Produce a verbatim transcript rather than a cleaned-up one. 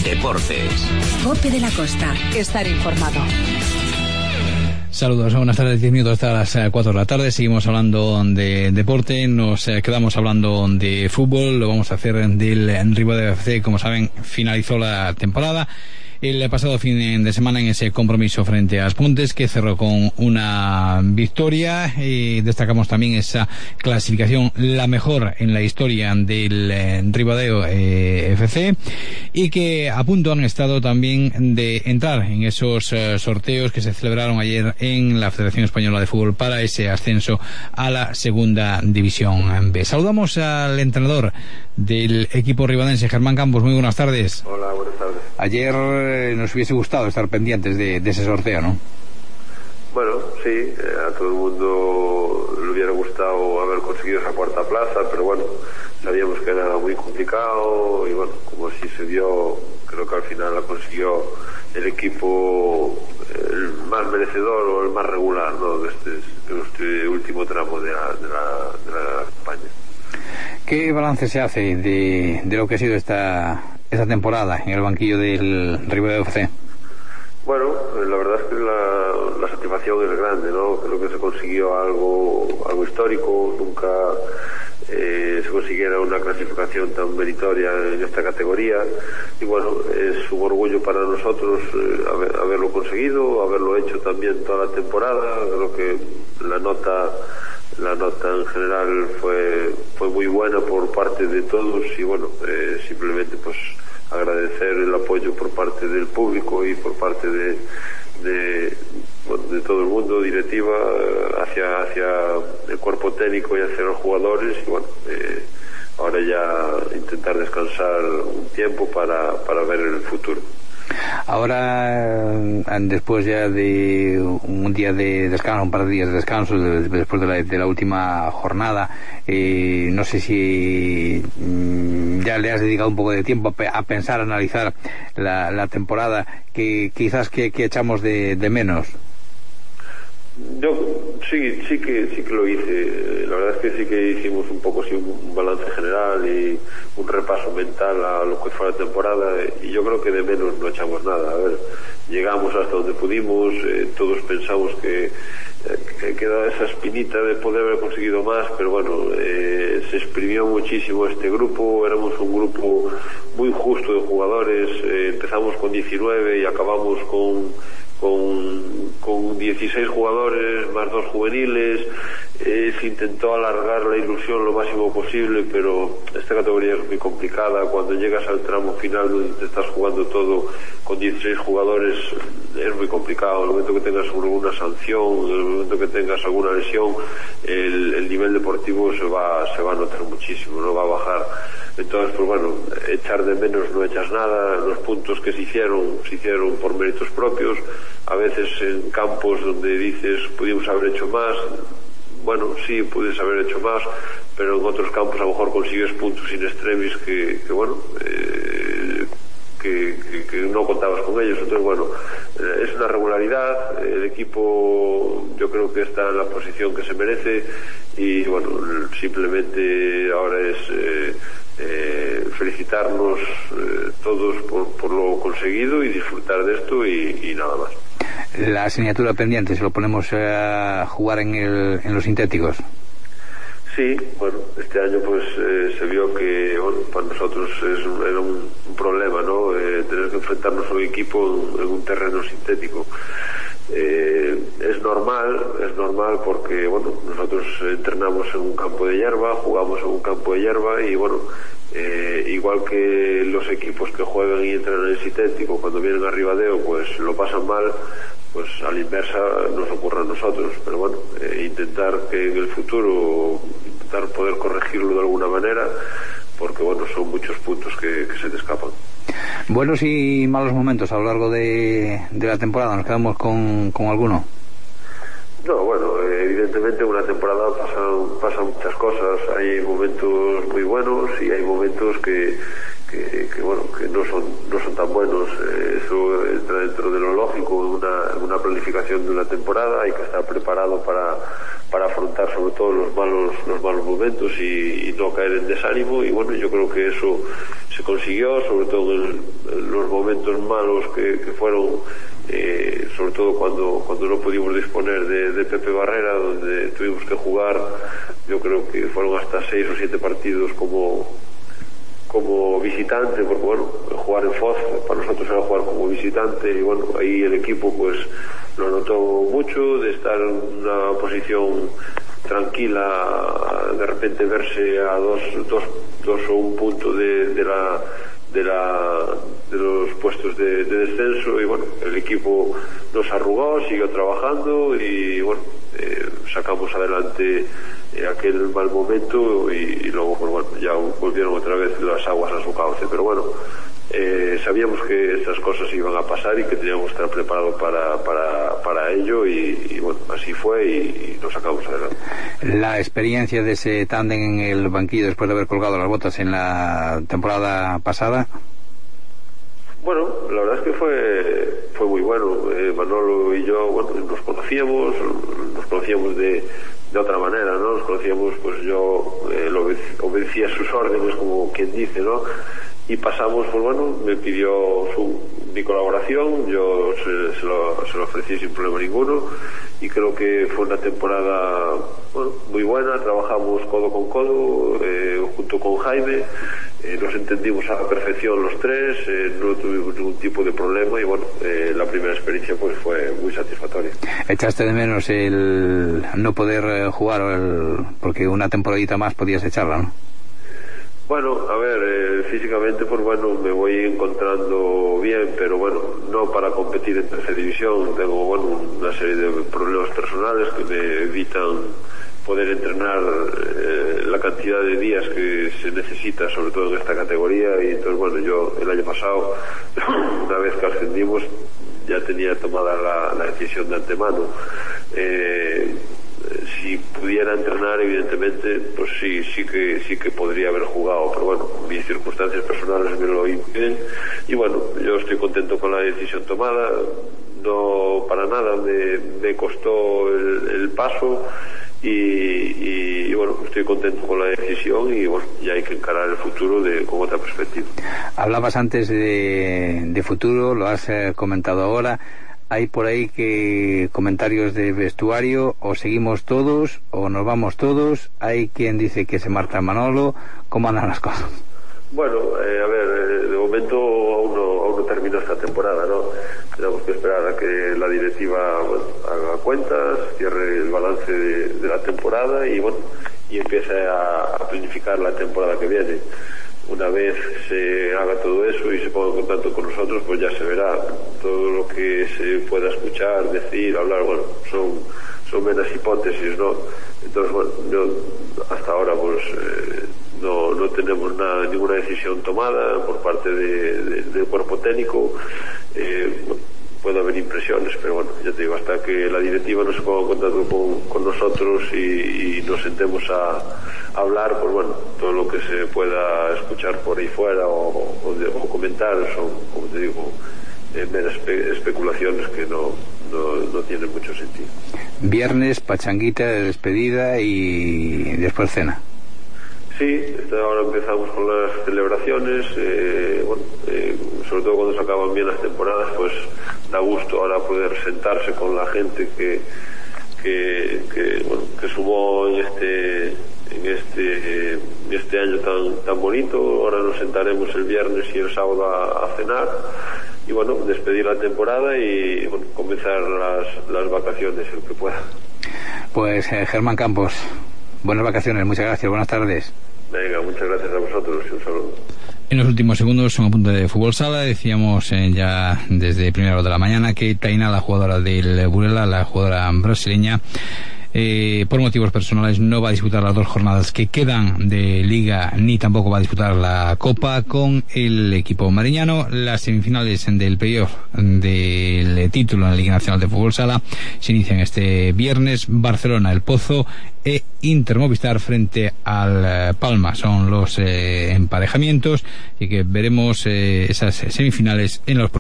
Deportes. Cope de la Costa. Estar informado. Saludos, buenas tardes, diez minutos hasta las cuatro de la tarde, seguimos hablando de deporte, nos eh, quedamos hablando de fútbol, lo vamos a hacer del Ribadeo F C, como saben, finalizó la temporada el pasado fin de semana en ese compromiso frente a Aspontes, que cerró con una victoria, y destacamos también esa clasificación, la mejor en la historia del eh, Ribadeo eh, F C, y que a punto han estado también de entrar en esos eh, sorteos que se celebraron ayer en la Federación Española de Fútbol para ese ascenso a la Segunda División B. Saludamos al entrenador del equipo ribadense, Germán Campos. Muy buenas tardes. Hola, buenas tardes. Ayer eh, nos hubiese gustado estar pendientes de, de ese sorteo, ¿no? Bueno, sí, eh, a todo el mundo le hubiera gustado haber conseguido esa cuarta plaza, pero bueno, sabíamos que era muy complicado y bueno, como sí se dio, creo que al final la consiguió el equipo el más merecedor o el más regular, ¿no?, de este, de este último tramo de la, de la, de la campaña. ¿Qué balance se hace de, de lo que ha sido esta, esta temporada en el banquillo del Ribadeo F C? Bueno, la verdad es que la, la satisfacción es grande, ¿no? Creo que se consiguió algo, algo histórico, nunca eh, se consiguiera una clasificación tan meritoria en esta categoría, y bueno, es un orgullo para nosotros eh, haber, haberlo conseguido, haberlo hecho también toda la temporada. Creo que la nota la nota en general fue fue muy buena por parte de todos, y bueno, eh, simplemente pues agradecer el apoyo por parte del público y por parte de de, bueno, de todo el mundo, directiva, hacia hacia el cuerpo técnico y hacia los jugadores, y bueno, eh, ahora ya intentar descansar un tiempo para, para ver el futuro. Ahora, después ya de un día de descanso, un par de días de descanso, después de la, de la última jornada, eh, no sé si ya le has dedicado un poco de tiempo a pensar, a analizar la, la temporada, que quizás que, que echamos de, de menos. Yo sí, sí que sí que lo hice. La verdad es que sí que hicimos un poco sí, un balance general y un repaso mental a lo que fue la temporada, y yo creo que de menos no echamos nada. A ver, llegamos hasta donde pudimos, eh, todos pensamos que, eh, que queda esa espinita de poder haber conseguido más, pero bueno, eh, se exprimió muchísimo este grupo. Éramos un grupo muy justo de jugadores, eh, empezamos con diecinueve y acabamos con con, con dieciséis jugadores más dos juveniles. Eh, se intentó alargar la ilusión lo máximo posible, pero esta categoría es muy complicada. Cuando llegas al tramo final donde te estás jugando todo con dieciséis jugadores, es muy complicado. En el momento que tengas alguna sanción, en el momento que tengas alguna lesión, el, el nivel deportivo se va se va a notar muchísimo, no va a bajar. Entonces, pues bueno, echar de menos no echas nada. Los puntos que se hicieron, se hicieron por méritos propios, a veces en campos donde dices pudimos haber hecho más. Bueno, sí, puedes haber hecho más, pero en otros campos a lo mejor consigues puntos in extremis que, que bueno, eh, que, que, que no contabas con ellos. Entonces, bueno, eh, es una regularidad. El equipo yo creo que está en la posición que se merece, y bueno, simplemente ahora es eh, eh, felicitarnos eh, todos por, por lo conseguido y disfrutar de esto, y, y nada más. La asignatura pendiente, ¿se lo ponemos a jugar en, el, en los sintéticos? Sí, bueno, este año pues eh, se vio que bueno, para nosotros es un, era un, un problema, ¿no? Eh, tener que enfrentarnos a un equipo en, en un terreno sintético. Eh, es normal, es normal porque bueno, nosotros entrenamos en un campo de hierba, jugamos en un campo de hierba, y bueno, eh, igual que los equipos que juegan y entrenan en sintético, cuando vienen a Ribadeo pues lo pasan mal, pues a la inversa nos ocurre a nosotros. Pero bueno, eh, intentar que en el futuro, intentar poder corregirlo de alguna manera, porque bueno, son muchos puntos que, que se te escapan. Buenos y malos momentos a lo largo de, de la temporada, ¿nos quedamos con, con alguno? No, bueno, eh, evidentemente en una temporada pasan, pasan muchas cosas. Hay momentos muy buenos y hay momentos que, que, que bueno, que no son no son tan buenos. Eh, eso entra dentro de lo lógico en una, en una planificación de una temporada. Hay que estar preparado para, para afrontar sobre todo los malos los malos momentos y, y no caer en desánimo, y bueno, yo creo que eso se consiguió, sobre todo en, en los momentos malos que, que fueron, eh, sobre todo cuando cuando no pudimos disponer de, de Pepe Barrera, donde tuvimos que jugar, yo creo que fueron hasta seis o siete partidos como como visitante, porque bueno, jugar en Foz para nosotros era jugar como visitante, y bueno, ahí el equipo pues lo notó mucho, de estar en una posición tranquila, de repente verse a dos, dos, dos o un punto de, de la de la de los puestos de, de descenso, y bueno, el equipo nos arrugó, siguió trabajando y bueno, eh, sacamos adelante eh, aquel mal momento, y, y luego pues bueno, ya volvieron otra vez las aguas a su cauce, pero bueno, eh, sabíamos que estas cosas iban a pasar y que teníamos que estar preparados para, para, para ello, y, y bueno, así fue, y, y nos sacamos adelante. La experiencia de ese tándem en el banquillo después de haber colgado las botas en la temporada pasada. Bueno, la verdad es que fue fue muy bueno. eh, Manolo y yo, bueno, nos conocíamos, nos conocíamos de, de otra manera, ¿no? Nos conocíamos, pues yo eh, lo obedecía sus órdenes, como quien dice, ¿no? Y pasamos, pues bueno, me pidió su, mi colaboración, yo se, se, lo, se lo ofrecí sin problema ninguno, y creo que fue una temporada, bueno, muy buena. Trabajamos codo con codo, eh, junto con Jaime, eh, nos entendimos a la perfección los tres, eh, no tuvimos ningún tipo de problema, y bueno, eh, la primera experiencia pues fue muy satisfactoria. ¿Echaste de menos el no poder jugar, el, porque una temporadita más podías echarla, no? Bueno, a ver, eh, físicamente pues bueno, me voy encontrando bien, pero bueno, no para competir en tercera división. Tengo, bueno, una serie de problemas personales que me evitan poder entrenar eh, la cantidad de días que se necesita, sobre todo en esta categoría, y entonces bueno, yo el año pasado, una vez que ascendimos, ya tenía tomada la, la decisión de antemano. Eh, si pudiera entrenar, evidentemente, pues sí, sí que sí que podría haber jugado, pero bueno, mis circunstancias personales me lo impiden, y bueno, yo estoy contento con la decisión tomada. No para nada me, me costó el, el paso, y, y, y bueno, estoy contento con la decisión, y bueno, ya hay que encarar el futuro de, con otra perspectiva. Hablabas antes de, de futuro, lo has eh, comentado ahora. Hay por ahí que comentarios de vestuario, o seguimos todos o nos vamos todos. Hay quien dice que se marcha Manolo. ¿Cómo andan las cosas? Bueno, eh, a ver, eh, de momento aún no, aún no terminó esta temporada, ¿no? Tenemos que esperar a que la directiva, bueno, haga cuentas, cierre el balance de, de la temporada, y bueno, y empiece a, a planificar la temporada que viene. Una vez se haga todo eso y se ponga en contacto con nosotros, pues ya se verá. Todo lo que se pueda escuchar, decir, hablar, bueno, son son meras hipótesis, ¿no? Entonces, bueno, yo hasta ahora pues eh, no, no tenemos nada, ninguna decisión tomada por parte de, de, del cuerpo técnico. Eh, bueno, puede haber impresiones, pero bueno, ya te digo, hasta que la directiva no se ponga en contacto con, con nosotros y, y nos sentemos a, a hablar, pues bueno, todo lo que se pueda escuchar por ahí fuera o, o, de, o comentar son, como te digo, eh, meras espe especulaciones que no, no, no tienen mucho sentido. Viernes, pachanguita de despedida y después cena. Sí, ahora empezamos con las celebraciones, eh, bueno, eh, sobre todo cuando se acaban bien las temporadas, pues da gusto ahora poder sentarse con la gente que que, que, bueno, que sumó en este en este eh, este año tan tan bonito. Ahora nos sentaremos el viernes y el sábado a, a cenar y bueno, despedir la temporada y bueno, comenzar las, las vacaciones el que pueda. Pues eh, Germán Campos, buenas vacaciones, muchas gracias, buenas tardes. Venga, muchas gracias a vosotros y un saludo. En los últimos segundos, un apunte de fútbol sala, decíamos eh, ya desde primera hora de la mañana que Taina, la jugadora del Burela, la jugadora brasileña, eh, por motivos personales no va a disputar las dos jornadas que quedan de Liga, ni tampoco va a disputar la Copa con el equipo mariñano. Las semifinales del playoff del título en la Liga Nacional de Fútbol Sala se inician este viernes. Barcelona, El Pozo e Inter Movistar frente al Palma son los eh, emparejamientos, y que veremos eh, esas semifinales en los